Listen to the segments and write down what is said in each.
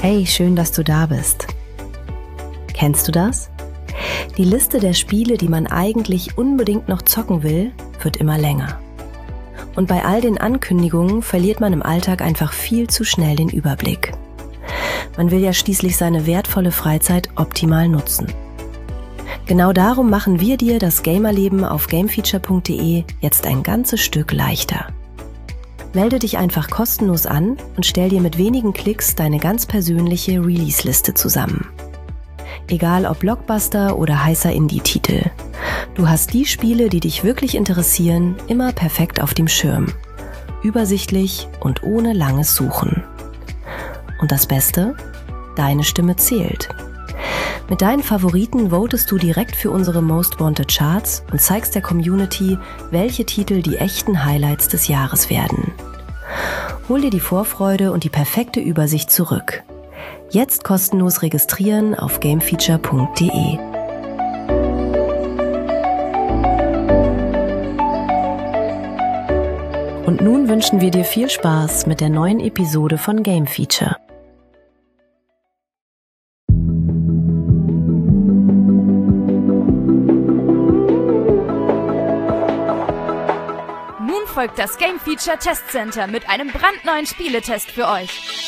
Hey, schön, dass du da bist. Kennst du das? Die Liste der Spiele, die man eigentlich unbedingt noch zocken will, wird immer länger. Und bei all den Ankündigungen verliert man im Alltag einfach viel zu schnell den Überblick. Man will ja schließlich seine wertvolle Freizeit optimal nutzen. Genau darum machen wir dir das Gamerleben auf gamefeature.de jetzt ein ganzes Stück leichter. Melde dich einfach kostenlos an und stell dir mit wenigen Klicks deine ganz persönliche Release-Liste zusammen. Egal ob Blockbuster oder heißer Indie-Titel. Du hast die Spiele, die dich wirklich interessieren, immer perfekt auf dem Schirm. Übersichtlich und ohne langes Suchen. Und das Beste? Deine Stimme zählt. Mit deinen Favoriten votest du direkt für unsere Most Wanted Charts und zeigst der Community, welche Titel die echten Highlights des Jahres werden. Hol dir die Vorfreude und die perfekte Übersicht zurück. Jetzt kostenlos registrieren auf gamefeature.de. Und nun wünschen wir dir viel Spaß mit der neuen Episode von Game Feature. Nun folgt das Game Feature Test Center mit einem brandneuen Spieletest für euch.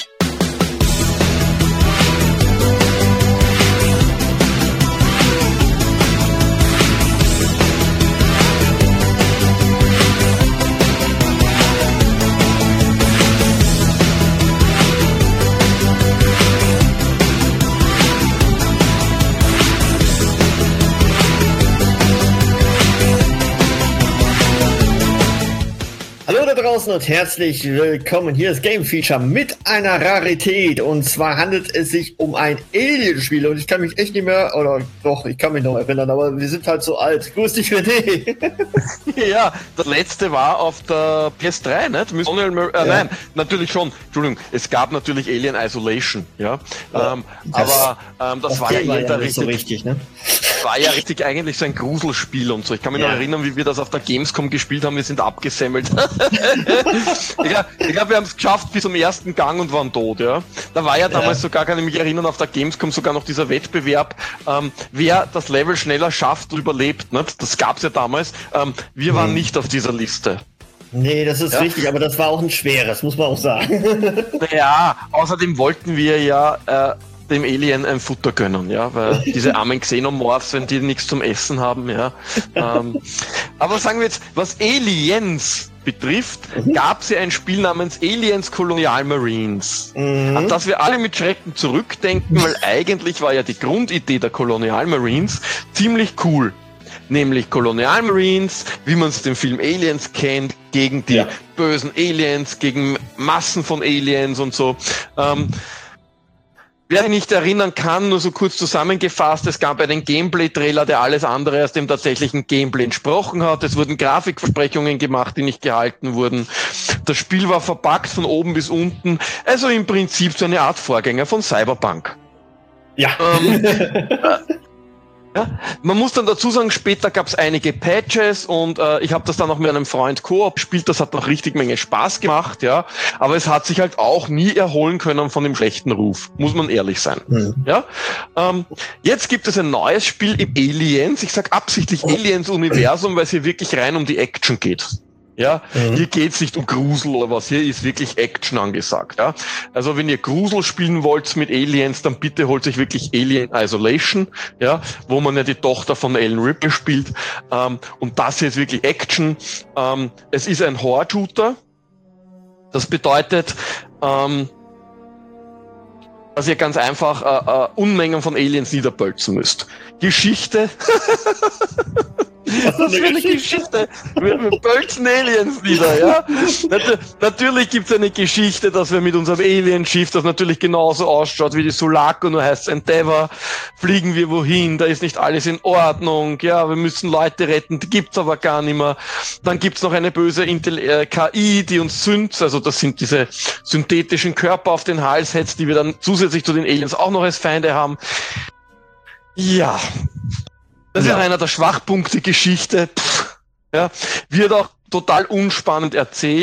Hallo da draußen und herzlich willkommen. Hier ist Game Feature mit einer Rarität. Und zwar handelt es sich um ein Alien-Spiel. Und ich kann mich echt nicht mehr, oder doch, ich kann mich noch erinnern, aber wir sind halt so alt. Grüß dich, René. Ja, das letzte war auf der PS3, nicht? Ja. Nein, natürlich schon. Entschuldigung, es gab natürlich Alien Isolation, ja. Aber das war ja nicht so richtig, ne? War ja richtig eigentlich so ein Gruselspiel und so. Ich kann mich noch erinnern, wie wir das auf der Gamescom gespielt haben. Wir sind abgesammelt. ich glaube, wir haben es geschafft bis zum ersten Gang und waren tot, ja. Da war ja damals sogar, kann ich mich erinnern, auf der Gamescom sogar noch dieser Wettbewerb, wer das Level schneller schafft und überlebt, nicht? Das gab's ja damals. Wir waren nicht auf dieser Liste. Nee, das ist richtig, aber das war auch ein schweres, muss man auch sagen. Ja, außerdem wollten wir ja dem Alien ein Futter gönnen, ja, weil diese armen Xenomorphs, wenn die nichts zum Essen haben, ja. Aber sagen wir jetzt, was Aliens betrifft, gab es ja ein Spiel namens Aliens Colonial Marines, an das wir alle mit Schrecken zurückdenken, weil eigentlich war ja die Grundidee der Colonial Marines ziemlich cool. Nämlich Colonial Marines, wie man es dem Film Aliens kennt, gegen die bösen Aliens, gegen Massen von Aliens und so. Wer sich nicht erinnern kann, nur so kurz zusammengefasst, es gab einen Gameplay-Trailer, der alles andere als dem tatsächlichen Gameplay entsprochen hat. Es wurden Grafikversprechungen gemacht, die nicht gehalten wurden. Das Spiel war verpackt von oben bis unten. Also im Prinzip so eine Art Vorgänger von Cyberpunk. Ja. Ja, man muss dann dazu sagen, später gab es einige Patches und ich habe das dann noch mit einem Freund Koop gespielt, das hat noch richtig Menge Spaß gemacht, ja, aber es hat sich halt auch nie erholen können von dem schlechten Ruf, muss man ehrlich sein. Ja, jetzt gibt es ein neues Spiel im Aliens, ich sag absichtlich Aliens-Universum, weil es hier wirklich rein um die Action geht. Ja, hier geht's nicht um Grusel oder was, hier ist wirklich Action angesagt, ja. Also wenn ihr Grusel spielen wollt mit Aliens, dann bitte holt euch wirklich Alien Isolation, ja, wo man ja die Tochter von Alan Ripley spielt, und das hier ist wirklich Action. Es ist ein Horde-Shooter, das bedeutet, dass ihr ganz einfach Unmengen von Aliens niederpölzen müsst. Geschichte. Was für eine Geschichte? Wir pölzen Aliens nieder, ja? Natürlich gibt's eine Geschichte, dass wir mit unserem Alienschiff, das natürlich genauso ausschaut wie die Sulaco, nur heißt Endeavour, fliegen wir wohin, da ist nicht alles in Ordnung, ja, wir müssen Leute retten, die gibt's aber gar nicht mehr. Dann gibt's noch eine böse KI, die uns also das sind diese synthetischen Körper auf den Hals hetzt, die wir dann zusätzlich zu den Aliens auch noch als Feinde haben. Ja. Das ist einer der Schwachpunkte Geschichte. Ja, wird auch total unspannend erzählt.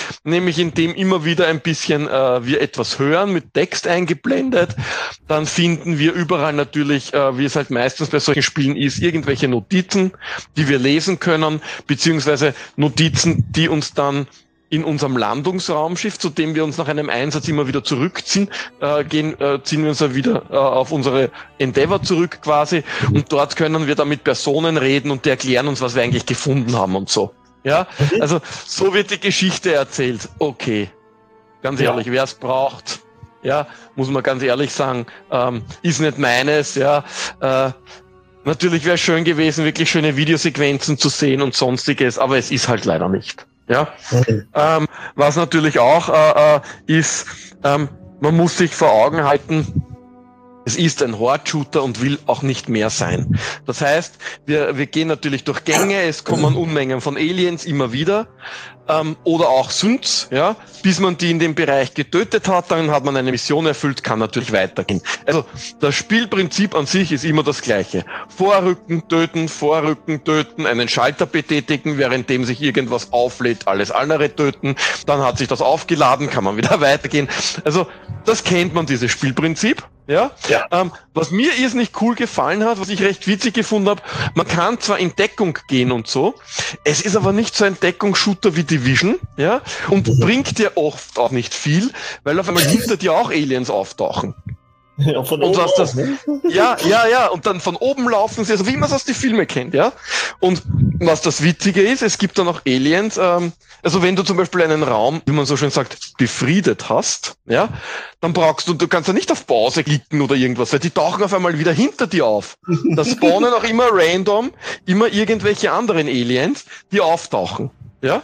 nämlich indem immer wieder ein bisschen wir etwas hören, mit Text eingeblendet. Dann finden wir überall natürlich, wie es halt meistens bei solchen Spielen ist, irgendwelche Notizen, die wir lesen können, beziehungsweise Notizen, die uns dann in unserem Landungsraumschiff, zu dem wir uns nach einem Einsatz immer wieder zurückziehen, ziehen wir uns dann wieder auf unsere Endeavour zurück quasi, und dort können wir dann mit Personen reden und die erklären uns, was wir eigentlich gefunden haben und so. Ja, also so wird die Geschichte erzählt. Okay, ganz ehrlich, wer es braucht, ja, muss man ganz ehrlich sagen, ist nicht meines, ja. Natürlich wäre es schön gewesen, wirklich schöne Videosequenzen zu sehen und sonstiges, aber es ist halt leider nicht. Ja, was natürlich auch ist, man muss sich vor Augen halten, es ist ein Horde-Shooter und will auch nicht mehr sein. Das heißt, wir gehen natürlich durch Gänge, es kommen Unmengen von Aliens immer wieder, oder auch Synths, ja, bis man die in dem Bereich getötet hat, dann hat man eine Mission erfüllt, kann natürlich weitergehen. Also das Spielprinzip an sich ist immer das gleiche. Vorrücken, töten, einen Schalter betätigen, währenddem sich irgendwas auflädt, alles andere töten, dann hat sich das aufgeladen, kann man wieder weitergehen. Also das kennt man, dieses Spielprinzip. Ja. Was mir irrsinnig cool gefallen hat, was ich recht witzig gefunden habe, man kann zwar in Deckung gehen und so, es ist aber nicht so ein Deckungsshooter wie Division, ja, und bringt dir oft auch nicht viel, weil auf einmal hinter dir auch Aliens auftauchen. Ja, von und oben was das, auch, ne? ja, und dann von oben laufen sie, also wie man es aus den Filmen kennt, ja. Und was das Witzige ist, es gibt dann auch Aliens, also wenn du zum Beispiel einen Raum, wie man so schön sagt, befriedet hast, ja, dann du kannst ja nicht auf Pause klicken oder irgendwas, weil die tauchen auf einmal wieder hinter dir auf. Da spawnen auch immer random, immer irgendwelche anderen Aliens, die auftauchen, ja.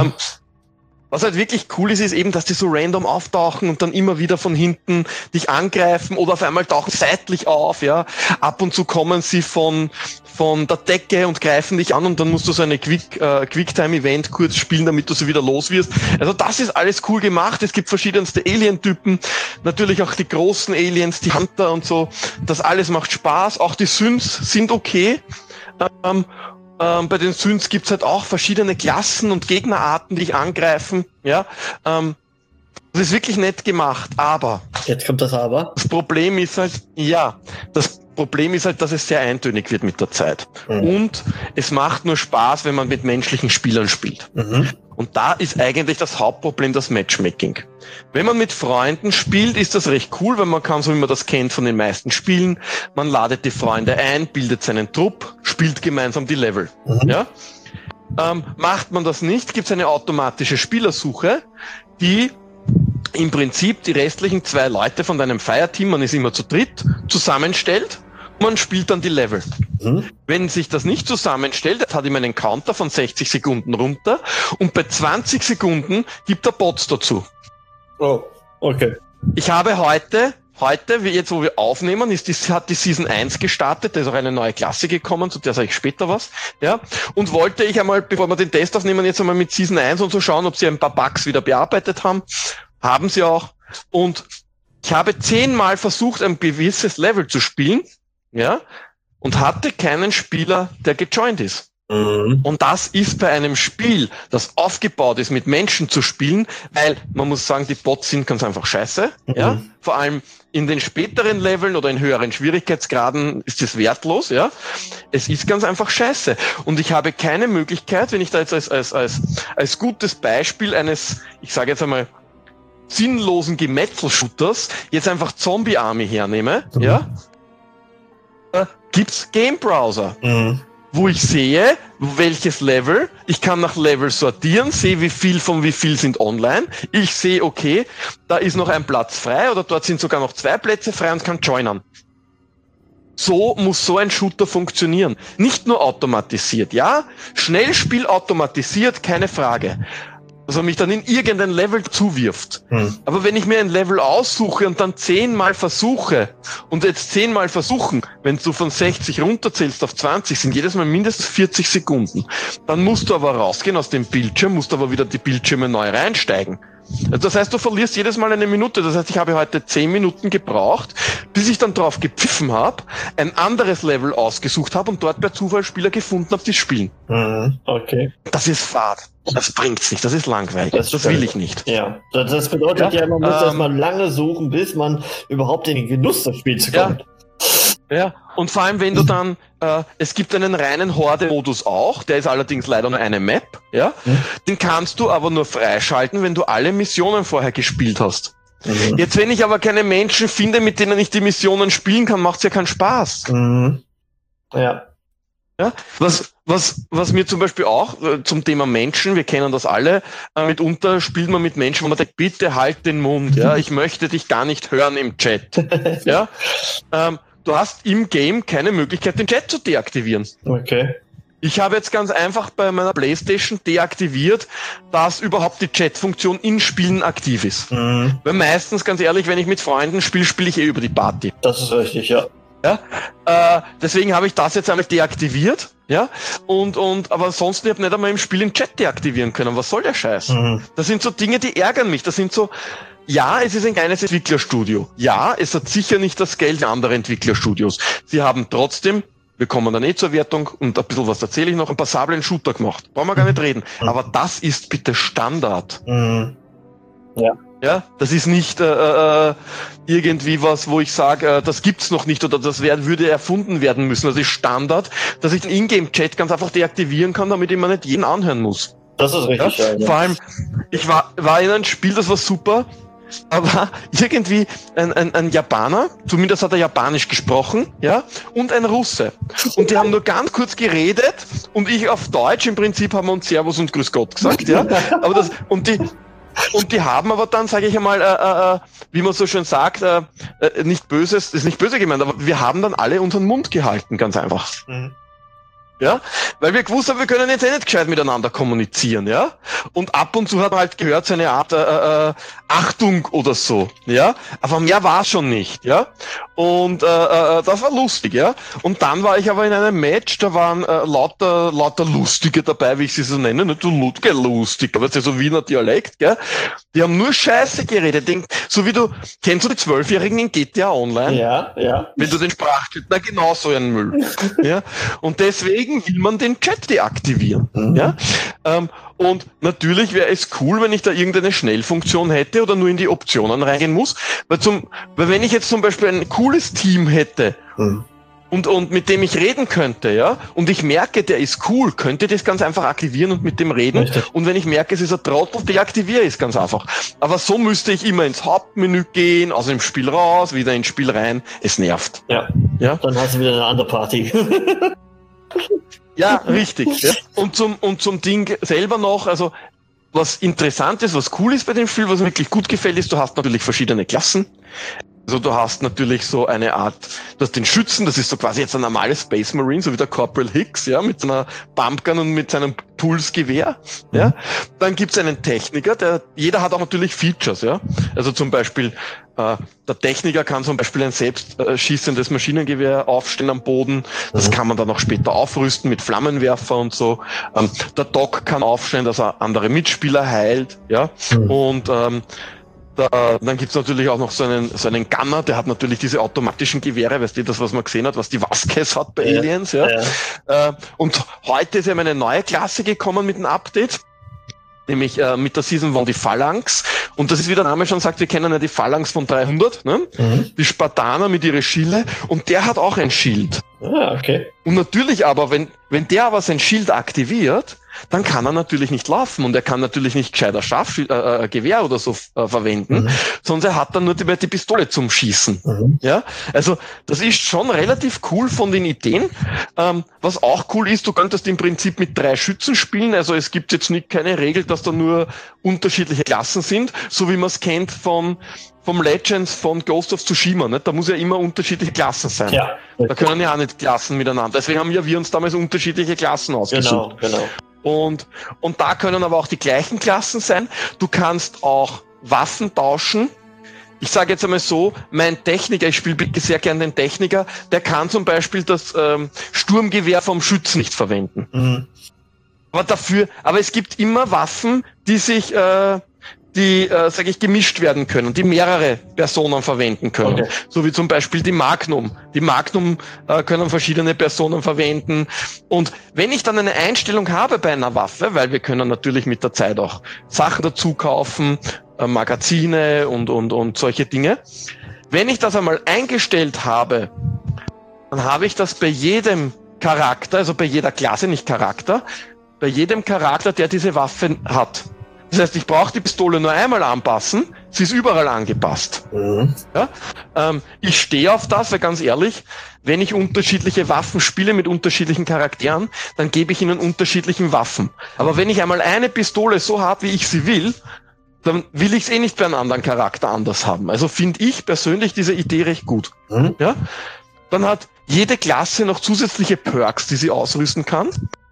Was halt wirklich cool ist eben, dass die so random auftauchen und dann immer wieder von hinten dich angreifen oder auf einmal tauchen seitlich auf, ja. Ab und zu kommen sie von der Decke und greifen dich an und dann musst du so eine Quicktime-Event kurz spielen, damit du sie wieder los wirst. Also das ist alles cool gemacht. Es gibt verschiedenste Alien-Typen. Natürlich auch die großen Aliens, die Hunter und so. Das alles macht Spaß. Auch die Synths sind okay. Bei den Synths gibt's halt auch verschiedene Klassen und Gegnerarten, die dich angreifen. Ja, das ist wirklich nett gemacht, aber... Jetzt kommt das Aber. Das Problem ist halt, dass es sehr eintönig wird mit der Zeit. Und es macht nur Spaß, wenn man mit menschlichen Spielern spielt. Und da ist eigentlich das Hauptproblem das Matchmaking. Wenn man mit Freunden spielt, ist das recht cool, weil man kann, so wie man das kennt von den meisten Spielen, man ladet die Freunde ein, bildet seinen Trupp, spielt gemeinsam die Level. Ja? Macht man das nicht, gibt es eine automatische Spielersuche, die im Prinzip die restlichen 2 Leute von deinem Fireteam, man ist immer zu dritt, zusammenstellt. Man spielt dann die Level. Wenn sich das nicht zusammenstellt, das hat immer einen Counter von 60 Sekunden runter und bei 20 Sekunden gibt er Bots dazu. Oh, okay. Ich habe heute, wie jetzt wo wir aufnehmen, hat die Season 1 gestartet, da ist auch eine neue Klasse gekommen, zu der sage ich später was, ja, und wollte ich einmal, bevor wir den Test aufnehmen, jetzt einmal mit Season 1 und so schauen, ob sie ein paar Bugs wieder bearbeitet haben. Haben sie auch. Und ich habe 10-mal versucht, ein gewisses Level zu spielen, ja, und hatte keinen Spieler, der gejoint ist. Und das ist bei einem Spiel, das aufgebaut ist, mit Menschen zu spielen, weil man muss sagen, die Bots sind ganz einfach scheiße, ja. Vor allem in den späteren Leveln oder in höheren Schwierigkeitsgraden ist es wertlos, ja. Es ist ganz einfach scheiße. Und ich habe keine Möglichkeit, wenn ich da jetzt als gutes Beispiel eines, ich sage jetzt einmal, sinnlosen Gemetzel-Shooters jetzt einfach Zombie-Army hernehme, ja, gibt's Game-Browser, wo ich sehe, welches Level, ich kann nach Level sortieren, sehe wie viel sind online, ich sehe, okay, da ist noch ein Platz frei oder dort sind sogar noch 2 Plätze frei und kann joinen. So muss so ein Shooter funktionieren. Nicht nur automatisiert, ja, Schnellspiel automatisiert, keine Frage. Also mich dann in irgendein Level zuwirft. Aber wenn ich mir ein Level aussuche und dann 10-mal versuche und jetzt 10-mal versuchen, wenn du von 60 runterzählst auf 20, sind jedes Mal mindestens 40 Sekunden. Dann musst du aber rausgehen aus dem Bildschirm, musst aber wieder die Bildschirme neu reinsteigen. Also das heißt, du verlierst jedes Mal eine Minute. Das heißt, ich habe heute 10 Minuten gebraucht, bis ich dann drauf gepfiffen habe, ein anderes Level ausgesucht habe und dort per Zufall Spieler gefunden habe, die spielen. Okay. Das ist Fad. Das bringt's nicht. Das ist langweilig. Das will ich nicht. Ja, das bedeutet ja, man muss erstmal lange suchen, bis man überhaupt in den Genuss des Spiels kommt. Ja, und vor allem, wenn du dann, es gibt einen reinen Horde-Modus auch, der ist allerdings leider nur eine Map, ja, den kannst du aber nur freischalten, wenn du alle Missionen vorher gespielt hast. Jetzt, wenn ich aber keine Menschen finde, mit denen ich die Missionen spielen kann, macht's ja keinen Spaß. Ja. Ja, was mir zum Beispiel auch zum Thema Menschen, wir kennen das alle, mitunter spielt man mit Menschen, wo man denkt, bitte halt den Mund, ja, ich möchte dich gar nicht hören im Chat. Ja, du hast im Game keine Möglichkeit, den Chat zu deaktivieren. Okay. Ich habe jetzt ganz einfach bei meiner PlayStation deaktiviert, dass überhaupt die Chat-Funktion in Spielen aktiv ist. Weil meistens, ganz ehrlich, wenn ich mit Freunden spiele, spiele ich über die Party. Das ist richtig, ja. Ja, deswegen habe ich das jetzt einmal deaktiviert, ja, aber ansonsten habe ich nicht einmal im Spiel den Chat deaktivieren können. Was soll der Scheiß? Das sind so Dinge, die ärgern mich. Das sind so, ja, es ist ein kleines Entwicklerstudio. Ja, es hat sicher nicht das Geld anderer Entwicklerstudios. Sie haben trotzdem, wir kommen dann zur Wertung und ein bisschen was erzähle ich noch, einen passablen Shooter gemacht. Brauchen wir gar nicht reden. Aber das ist bitte Standard. Ja. Ja, das ist nicht irgendwie was, wo ich sage, das gibt's noch nicht oder das würde erfunden werden müssen. Das ist Standard, dass ich den Ingame-Chat ganz einfach deaktivieren kann, damit ich mir nicht jeden anhören muss. Das ist richtig. Ja? Vor allem, ich war in einem Spiel, das war super, aber irgendwie ein Japaner, zumindest hat er Japanisch gesprochen, ja, und ein Russe. Und die haben nur ganz kurz geredet und ich auf Deutsch, im Prinzip haben wir uns Servus und Grüß Gott gesagt, ja. Aber die haben aber dann, sage ich einmal, wie man so schön sagt, nicht Böses, ist nicht böse gemeint, aber wir haben dann alle unseren Mund gehalten, ganz einfach. Ja, weil wir gewusst haben, wir können jetzt nicht gescheit miteinander kommunizieren, ja. Und ab und zu hat man halt gehört, so eine Art Achtung oder so, ja. Aber mehr war schon nicht, ja. Und das war lustig, ja. Und dann war ich aber in einem Match, da waren lauter Lustige dabei, wie ich sie so nenne, nicht so lustig, aber das ist ja so Wiener Dialekt, gell. Die haben nur Scheiße geredet, so wie kennst du die 12-Jährigen in GTA Online? Ja, ja. Wenn du den Sprachchat, na genau so ein Müll, ja. Und deswegen will man den Chat deaktivieren. Ja? Und natürlich wäre es cool, wenn ich da irgendeine Schnellfunktion hätte oder nur in die Optionen reingehen muss. Weil wenn ich jetzt zum Beispiel ein cooles Team hätte und mit dem ich reden könnte, ja, und ich merke, der ist cool, könnte ich das ganz einfach aktivieren und mit dem reden. Richtig. Und wenn ich merke, es ist ein Trottel, deaktiviere ich es ganz einfach. Aber so müsste ich immer ins Hauptmenü gehen, aus dem Spiel raus, wieder ins Spiel rein. Es nervt. Ja. Dann hast du wieder eine andere Party. Ja, richtig. Ja. Und zum Ding selber noch, also was interessant ist, was cool ist bei dem Spiel, was mir wirklich gut gefällt, ist, du hast natürlich verschiedene Klassen. Also du hast natürlich so eine Art, du hast den Schützen, das ist so quasi jetzt ein normales Space Marine, so wie der Corporal Hicks, ja, mit seiner Pumpgun und mit seinem Pulsgewehr, ja. Dann gibt's einen Techniker, jeder hat auch natürlich Features, ja. Also zum Beispiel, der Techniker kann zum Beispiel ein selbstschießendes Maschinengewehr aufstellen am Boden. Das kann man dann auch später aufrüsten mit Flammenwerfer und so. Der Doc kann aufstellen, dass er andere Mitspieler heilt, ja. Und dann gibt's natürlich auch noch so einen Gunner, der hat natürlich diese automatischen Gewehre, weißt du, das, was man gesehen hat, was die Vasquez hat bei Aliens, ja. Und heute ist ja eine neue Klasse gekommen mit einem Update, nämlich mit der Season 1 die Phalanx. Und das ist, wie der Name schon sagt, wir kennen ja die Phalanx von 300, ne? Die Spartaner mit ihre Schilde. Und der hat auch ein Schild. Ah, okay. Und natürlich aber, wenn der aber sein Schild aktiviert, dann kann er natürlich nicht laufen und er kann natürlich nicht gescheiter Gewehr oder so verwenden, sondern er hat dann nur die Pistole zum Schießen. Ja, also das ist schon relativ cool von den Ideen. Was auch cool ist, du könntest im Prinzip mit 3 Schützen spielen, also es gibt jetzt nicht keine Regel, dass da nur unterschiedliche Klassen sind, so wie man es kennt vom Legends von Ghost of Tsushima, nicht? Da muss ja immer unterschiedliche Klassen sein. Ja. Da können ja auch nicht Klassen miteinander. Deswegen haben wir uns damals unterschiedliche Klassen ausgesucht. Genau. Und da können aber auch die gleichen Klassen sein. Du kannst auch Waffen tauschen. Ich sage jetzt einmal so, mein Techniker, ich spiele sehr gern den Techniker, der kann zum Beispiel das Sturmgewehr vom Schützen nicht verwenden. Aber es gibt immer Waffen, die sich die gemischt werden können, die mehrere Personen verwenden können. Okay. So wie zum Beispiel die Magnum. Die Magnum können verschiedene Personen verwenden. Und wenn ich dann eine Einstellung habe bei einer Waffe, weil wir können natürlich mit der Zeit auch Sachen dazu kaufen, Magazine und solche Dinge. Wenn ich das einmal eingestellt habe, dann habe ich das bei jedem Charakter, also bei jeder Klasse, nicht Charakter, bei jedem Charakter, der diese Waffe hat. Das heißt, ich brauche die Pistole nur einmal anpassen, sie ist überall angepasst. Mhm. Ja? Ich stehe auf das, weil ganz ehrlich, wenn ich unterschiedliche Waffen spiele mit unterschiedlichen Charakteren, dann gebe ich ihnen unterschiedlichen Waffen. Aber wenn ich einmal eine Pistole so habe, wie ich sie will, dann will ich es eh nicht bei einem anderen Charakter anders haben. Also finde ich persönlich diese Idee recht gut. Mhm. Ja? Dann hat jede Klasse noch zusätzliche Perks, die sie ausrüsten kann.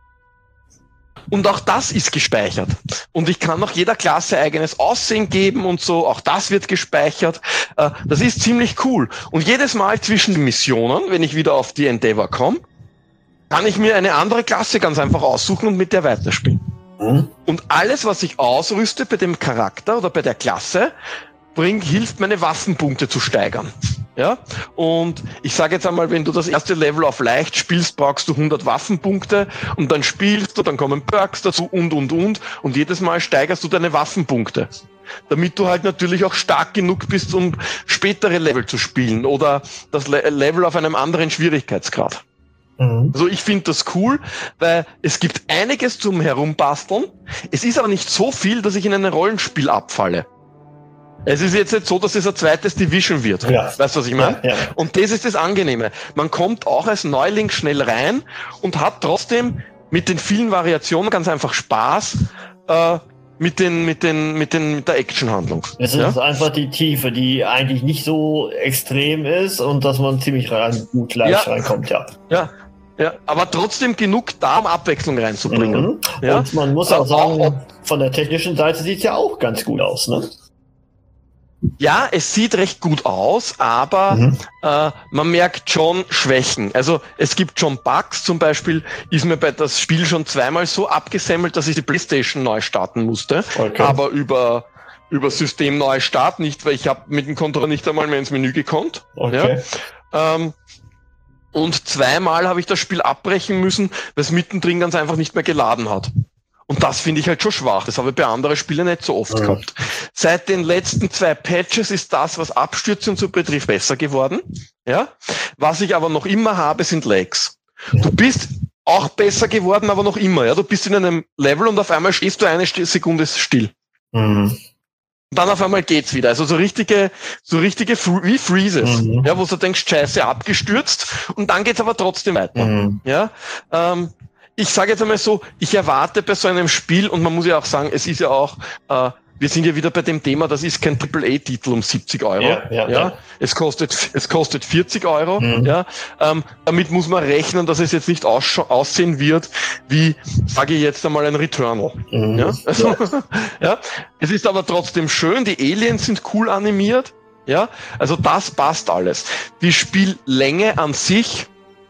Und auch das ist gespeichert. Und ich kann noch jeder Klasse eigenes Aussehen geben und so. Auch das wird gespeichert. Das ist ziemlich cool. Und jedes Mal zwischen den Missionen, wenn ich wieder auf die Endeavor komme, kann ich mir eine andere Klasse ganz einfach aussuchen und mit der weiterspielen. Mhm. Und alles, was ich ausrüste bei dem Charakter oder bei der Klasse, hilft meine Waffenpunkte zu steigern. Ja, und ich sage jetzt einmal, wenn du das erste Level auf leicht spielst, brauchst du 100 Waffenpunkte und dann spielst du, dann kommen Perks dazu und jedes Mal steigerst du deine Waffenpunkte. Damit du halt natürlich auch stark genug bist, um spätere Level zu spielen oder das Level auf einem anderen Schwierigkeitsgrad. Mhm. Also ich finde das cool, weil es gibt einiges zum Herumbasteln. Es ist aber nicht so viel, dass ich in ein Rollenspiel abfalle. Es ist jetzt nicht so, dass es ein zweites Division wird. Ja. Weißt du, was ich meine? Ja, ja. Und das ist das Angenehme. Man kommt auch als Neuling schnell rein und hat trotzdem mit den vielen Variationen ganz einfach Spaß mit der Actionhandlung. Es ist einfach die Tiefe, die eigentlich nicht so extrem ist und dass man ziemlich gut leicht reinkommt, ja. Ja. Ja, aber trotzdem genug da, um Abwechslung reinzubringen. Mhm. Ja? Und man muss auch sagen, von der technischen Seite sieht es ja auch ganz gut aus, ne? Ja, es sieht recht gut aus, aber man merkt schon Schwächen. Also es gibt schon Bugs, zum Beispiel ist mir bei das Spiel schon zweimal so abgesemmelt, dass ich die PlayStation neu starten musste, aber über System neu starten nicht, weil ich habe mit dem Controller nicht einmal mehr ins Menü gekonnt. Okay. Ja? Und zweimal habe ich das Spiel abbrechen müssen, weil es mittendrin ganz einfach nicht mehr geladen hat. Und das finde ich halt schon schwach. Das habe ich bei anderen Spielen nicht so oft gehabt. Seit den letzten 2 Patches ist das, was Abstürze und so betrifft, besser geworden. Ja. Was ich aber noch immer habe, sind Lags. Du bist auch besser geworden, aber noch immer. Ja. Du bist in einem Level und auf einmal stehst du eine Sekunde still. Mhm. Und dann auf einmal geht's wieder. Also so richtige Freezes. Mhm. Ja, wo du denkst, scheiße, abgestürzt. Und dann geht's aber trotzdem weiter. Mhm. Ja. Ich sage jetzt einmal so, ich erwarte bei so einem Spiel, und man muss ja auch sagen, es ist ja auch, wir sind ja wieder bei dem Thema, das ist kein AAA-Titel um 70 Euro. Ja. Es kostet 40 Euro. Mhm. Ja. Damit muss man rechnen, dass es jetzt nicht aussehen wird, wie, sage ich jetzt einmal, ein Returnal. Mhm. Ja. Also, ja. Es ist aber trotzdem schön, die Aliens sind cool animiert. Ja. Also das passt alles. Die Spiellänge an sich,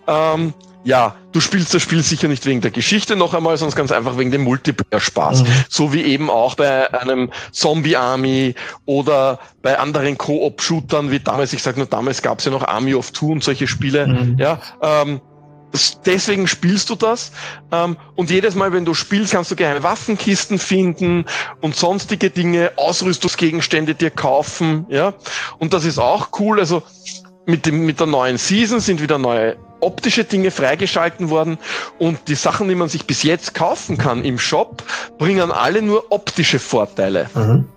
ja, du spielst das Spiel sicher nicht wegen der Geschichte noch einmal, sondern ganz einfach wegen dem Multiplayer-Spaß. Mhm. So wie eben auch bei einem Zombie Army oder bei anderen Koop-Shootern wie damals. Ich sag nur, damals gab es ja noch Army of Two und solche Spiele. Mhm. Ja, deswegen spielst du das. Und jedes Mal, wenn du spielst, kannst du geheime Waffenkisten finden und sonstige Dinge, Ausrüstungsgegenstände dir kaufen. Ja, und das ist auch cool. Also mit der neuen Season sind wieder neue optische Dinge freigeschalten worden und die Sachen, die man sich bis jetzt kaufen kann im Shop, bringen alle nur optische Vorteile. Mhm.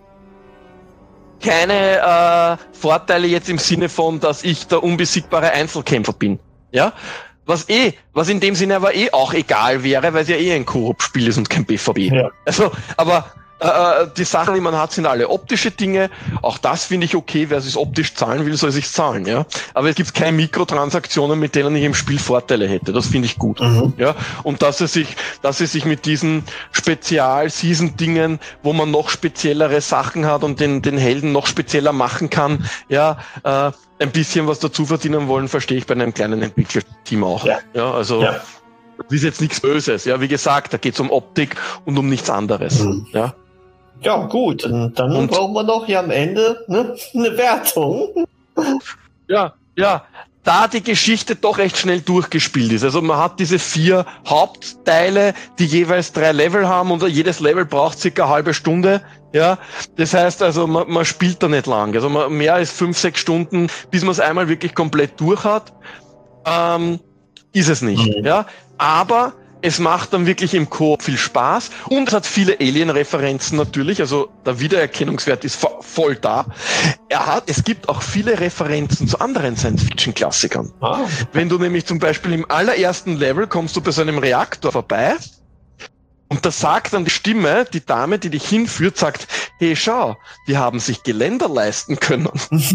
Keine Vorteile jetzt im Sinne von, dass ich der unbesiegbare Einzelkämpfer bin. Ja? Was in dem Sinne aber auch egal wäre, weil es ja ein Koop-Spiel ist und kein BVB. Ja. Also, aber die Sachen, die man hat, sind alle optische Dinge. Auch das finde ich okay. Wer sich optisch zahlen will, soll sich zahlen. Ja, aber es gibt keine Mikrotransaktionen, mit denen ich im Spiel Vorteile hätte. Das finde ich gut. Mhm. Ja, und dass es sich mit diesen Spezial-Season-Dingen, wo man noch speziellere Sachen hat und den Helden noch spezieller machen kann, ja, ein bisschen was dazu verdienen wollen, verstehe ich bei einem kleinen Entwicklerteam auch. Ja, also. Ja. Das ist jetzt nichts Böses. Ja, wie gesagt, da geht es um Optik und um nichts anderes. Mhm. Ja. Ja, gut, und dann brauchen wir noch hier am Ende eine Wertung. Ja, da die Geschichte doch recht schnell durchgespielt ist. Also man hat diese 4 Hauptteile, die jeweils 3 Level haben und jedes Level braucht circa eine halbe Stunde. Ja, das heißt also, man spielt da nicht lang. Also mehr als 5-6 Stunden, bis man es einmal wirklich komplett durch hat, ist es nicht. Ja, aber es macht dann wirklich im Koop viel Spaß und es hat viele Alien-Referenzen natürlich, also der Wiedererkennungswert ist voll da. Es gibt auch viele Referenzen zu anderen Science-Fiction-Klassikern. Wenn du nämlich zum Beispiel im allerersten Level kommst du bei so einem Reaktor vorbei und da sagt dann die Stimme, die Dame, die dich hinführt, sagt, hey schau, die haben sich Geländer leisten können.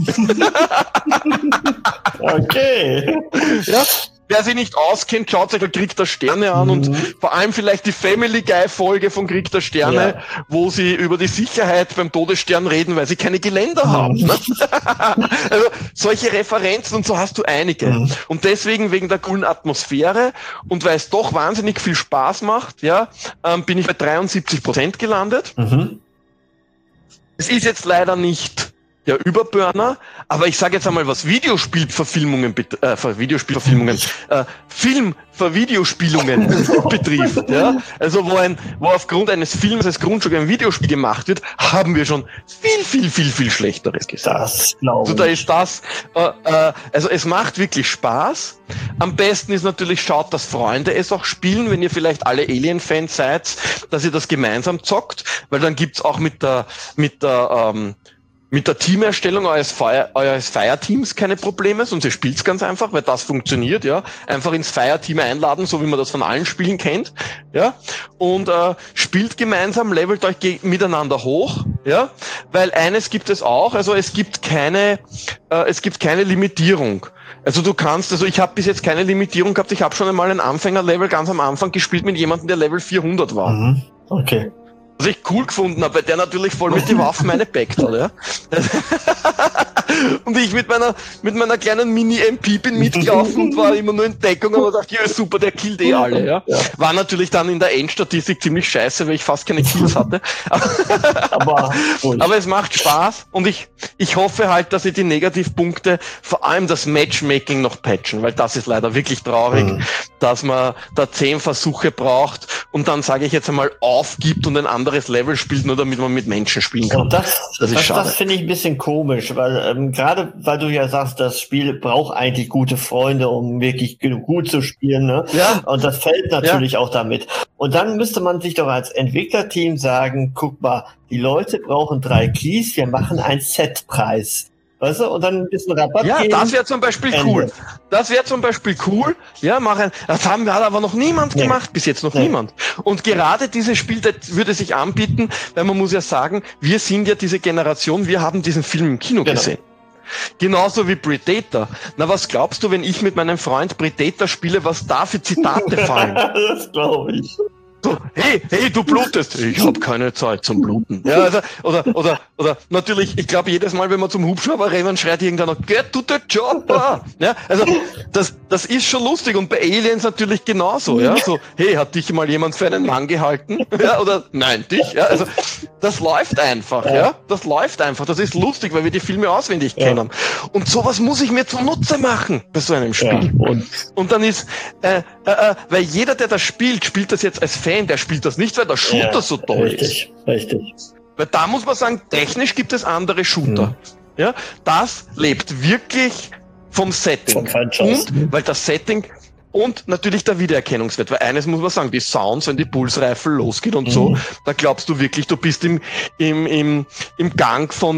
Okay. Ja. Wer sich nicht auskennt, schaut sich Krieg der Sterne an und vor allem vielleicht die Family Guy Folge von Krieg der Sterne, wo sie über die Sicherheit beim Todesstern reden, weil sie keine Geländer haben. Ne? Also solche Referenzen und so hast du einige. Und deswegen wegen der coolen Atmosphäre und weil es doch wahnsinnig viel Spaß macht, bin ich bei 73% gelandet. Es ist jetzt leider nicht der Überburner, aber ich sage jetzt einmal, was Videospielverfilmungen betrifft, also wo aufgrund eines Films als Grundstück ein Videospiel gemacht wird, haben wir schon viel Schlechteres gesehen. Das glaube ich. Also da ist das, also es macht wirklich Spaß. Am besten ist natürlich, schaut, dass Freunde es auch spielen, wenn ihr vielleicht alle Alien-Fans seid, dass ihr das gemeinsam zockt, weil dann gibt's auch mit der Teamerstellung eures Fireteams keine Probleme, sonst ihr spielt's ganz einfach, weil das funktioniert, ja. Einfach ins Fireteam einladen, so wie man das von allen Spielen kennt, ja. Und spielt gemeinsam, levelt euch miteinander hoch, ja. Weil eines gibt es auch, also es gibt keine Limitierung. Also ich habe bis jetzt keine Limitierung gehabt, ich habe schon einmal ein Anfängerlevel ganz am Anfang gespielt mit jemandem, der Level 400 war. Okay. Was ich cool gefunden habe, weil der natürlich voll mit den Waffen meine Packt hat, ja. Und ich mit meiner kleinen Mini-MP bin mitgelaufen und war immer nur in Deckung, aber dachte, ja super, der killt alle, ja. War natürlich dann in der Endstatistik ziemlich scheiße, weil ich fast keine Kills hatte. Aber es macht Spaß und ich hoffe halt, dass sie die Negativpunkte, vor allem das Matchmaking noch patchen, weil das ist leider wirklich traurig, dass man da 10 Versuche braucht und dann, sage ich jetzt einmal, aufgibt und ein anderes Level spielt, nur damit man mit Menschen spielen kann. Und das finde ich ein bisschen komisch, weil gerade weil du ja sagst, das Spiel braucht eigentlich gute Freunde, um wirklich gut zu spielen, ne? Ja. Und das fällt natürlich auch damit. Und dann müsste man sich doch als Entwicklerteam sagen, guck mal, die Leute brauchen 3 Keys, wir machen einen Setpreis. Weißt du, und dann ein bisschen Rabatt geben. Ja, das wäre zum Beispiel cool. Ja, das hat aber noch niemand gemacht, bis jetzt noch niemand. Und gerade dieses Spiel, das würde sich anbieten, weil man muss ja sagen, wir sind ja diese Generation, wir haben diesen Film im Kino gesehen. Genauso wie Predator. Na, was glaubst du, wenn ich mit meinem Freund Predator spiele, was da für Zitate fallen? Das glaube ich. So, hey, du blutest. Ich habe keine Zeit zum Bluten. Ja, also, oder natürlich, ich glaube, jedes Mal, wenn wir zum Hubschrauber rennen, schreit irgendeiner, get to the chopper. Ja, also, das ist schon lustig und bei Aliens natürlich genauso, ja, so, hey, hat dich mal jemand für einen Mann gehalten? Ja, oder, nein, dich, ja, also, das läuft einfach, das ist lustig, weil wir die Filme auswendig kennen. Und sowas muss ich mir zunutze machen bei so einem Spiel. Ja, und dann ist, weil jeder, der das spielt das jetzt als Fan, der spielt das nicht, weil der Shooter so toll ist. Richtig. Weil da muss man sagen, technisch gibt es andere Shooter. Ja, das lebt wirklich vom Setting. Und, weil das Setting und natürlich der Wiedererkennungswert, weil eines muss man sagen, die Sounds, wenn die Pulsreifel losgeht und so, da glaubst du wirklich, du bist im Gang von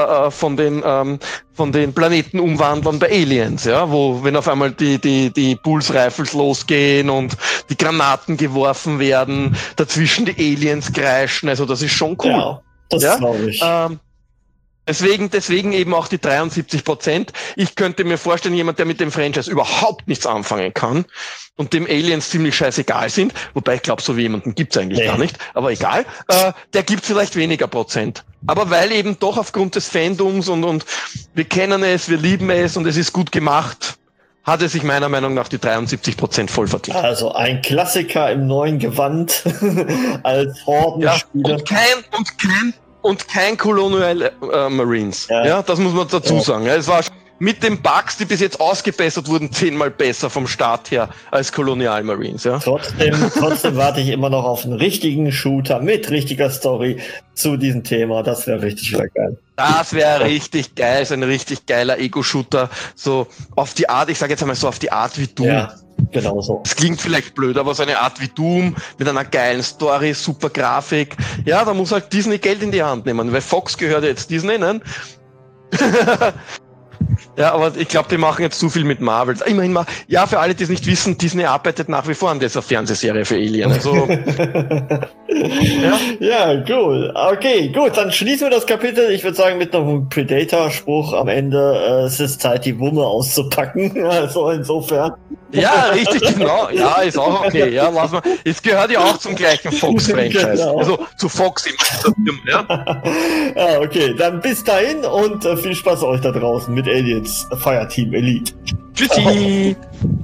den Planetenumwandlern bei Aliens, ja, wo, wenn auf einmal die Pulsreifels losgehen und die Granaten geworfen werden, dazwischen die Aliens kreischen, also das ist schon cool. Ja, das glaube ich. Deswegen eben auch die 73%. Ich könnte mir vorstellen, jemand, der mit dem Franchise überhaupt nichts anfangen kann und dem Aliens ziemlich scheißegal sind, wobei ich glaube, so wie jemanden gibt's eigentlich gar nicht, aber egal, der gibt vielleicht weniger Prozent. Aber weil eben doch aufgrund des Fandoms und wir kennen es, wir lieben es und es ist gut gemacht, hat er sich meiner Meinung nach die 73% voll verdient. Also ein Klassiker im neuen Gewand als Hordenspieler. Und kein Colonial Marines. Ja, das muss man dazu sagen. Ja, es war mit den Bugs, die bis jetzt ausgebessert wurden, 10-mal besser vom Start her als Colonial Marines. Ja. Trotzdem warte ich immer noch auf einen richtigen Shooter mit richtiger Story zu diesem Thema. Das wäre richtig geil. Das wäre richtig geil, so ein richtig geiler Ego-Shooter. So auf die Art, ich sage jetzt einmal so auf die Art wie Doom. Ja, genau so. Das klingt vielleicht blöd, aber so eine Art wie Doom mit einer geilen Story, super Grafik. Ja, da muss halt Disney Geld in die Hand nehmen, weil Fox gehört ja jetzt Disney, ne? Ja, aber ich glaube, die machen jetzt zu viel mit Marvel. Immerhin mal, ja, für alle, die es nicht wissen, Disney arbeitet nach wie vor an dieser Fernsehserie für Alien. Also, ja, cool. Okay, gut, dann schließen wir das Kapitel. Ich würde sagen, mit einem Predator-Spruch am Ende, es ist Zeit, die Wumme auszupacken. Also insofern. Ja, richtig, genau. Ja, ist auch okay. Ja, lass mal. Es gehört ja auch zum gleichen Fox-Franchise. Genau. Also zu Fox im ja. Ja, okay, dann bis dahin und viel Spaß euch da draußen mit Aliens Fireteam Elite. Tschüssi!